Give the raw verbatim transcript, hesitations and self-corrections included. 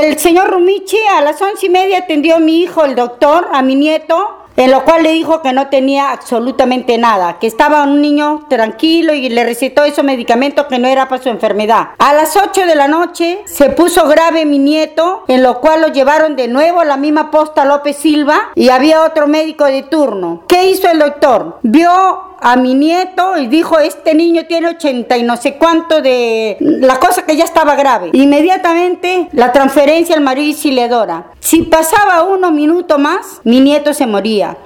El señor Rumichi a las once y media atendió a mi hijo, el doctor, a mi nieto, en lo cual le dijo que no tenía absolutamente nada, que estaba un niño tranquilo y le recetó esos medicamentos que no era para su enfermedad. A las ocho de la noche se puso grave mi nieto, en lo cual lo llevaron de nuevo a la misma posta López Silva y había otro médico de turno. ¿Qué hizo el doctor? Vio a mi nieto y dijo, este niño tiene ochenta y no sé cuánto de... La cosa que ya estaba grave. Inmediatamente la transferencia al María Auxiliadora. Si pasaba unos minutos más, mi nieto se moría.